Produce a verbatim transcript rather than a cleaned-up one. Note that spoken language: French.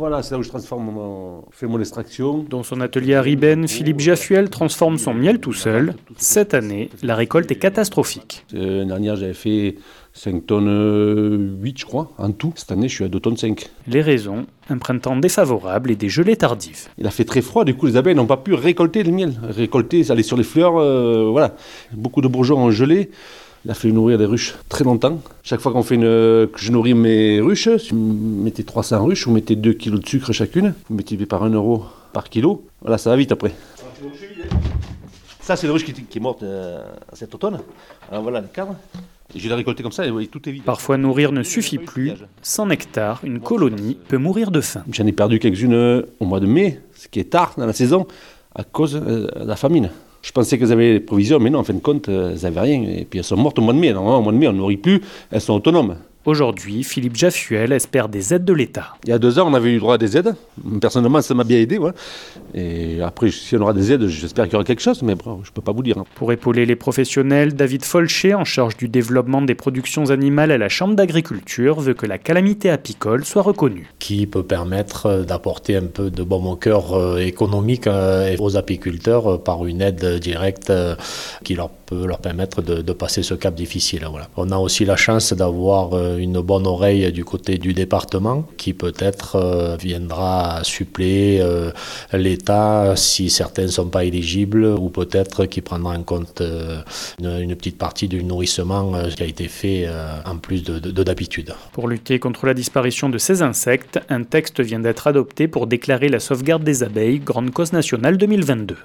Voilà, c'est là où je transforme mon, fais mon extraction. Dans son atelier à Ribène, Philippe Jaffuel transforme son miel tout seul. Cette année, la récolte est catastrophique. L'année dernière, j'avais fait cinq tonnes huit, je crois, en tout. Cette année, je suis à deux tonnes cinq. Les raisons, un printemps défavorable et des gelées tardives. Il a fait très froid, du coup, les abeilles n'ont pas pu récolter le miel. Récolter, aller sur les fleurs, euh, voilà. Beaucoup de bourgeons ont gelé. Il a fallu nourrir des ruches très longtemps. Chaque fois qu'on fait une, que je nourris mes ruches, si vous mettez trois cents ruches, vous mettez deux kilos de sucre chacune, vous multipliez par un euro par kilo. Voilà, ça va vite après. Ça, c'est une ruche qui, qui est morte euh, cet automne. Alors voilà le cadre. Et je l'ai récolté comme ça et tout est vide. Parfois, nourrir ne suffit plus. Sans nectar, une colonie peut mourir de faim. J'en ai perdu quelques-unes au mois de mai, ce qui est tard dans la saison, à cause de la famine. Je pensais qu'elles avaient des provisions, mais non, en fin de compte, elles n'avaient rien. Et puis elles sont mortes au mois de mai. Normalement, au mois de mai, on ne nourrit plus, elles sont autonomes. Aujourd'hui, Philippe Jaffuel espère des aides de l'État. Il y a deux ans, on avait eu droit à des aides. Personnellement, ça m'a bien aidé. Ouais. Et après, si on aura des aides, j'espère qu'il y aura quelque chose, mais bon, je ne peux pas vous dire. Hein. Pour épauler les professionnels, David Folcher, en charge du développement des productions animales à la Chambre d'agriculture, veut que la calamité apicole soit reconnue. Qui peut permettre d'apporter un peu de baume au cœur économique aux apiculteurs par une aide directe qui leur peut leur permettre de, de passer ce cap difficile. Voilà. On a aussi la chance d'avoir une bonne oreille du côté du département qui peut-être euh, viendra suppléer euh, l'État si certains ne sont pas éligibles ou peut-être qui prendra en compte euh, une, une petite partie du nourrissement euh, qui a été fait euh, en plus de, de, de d'habitude. Pour lutter contre la disparition de ces insectes, un texte vient d'être adopté pour déclarer la sauvegarde des abeilles grande cause nationale deux mille vingt-deux.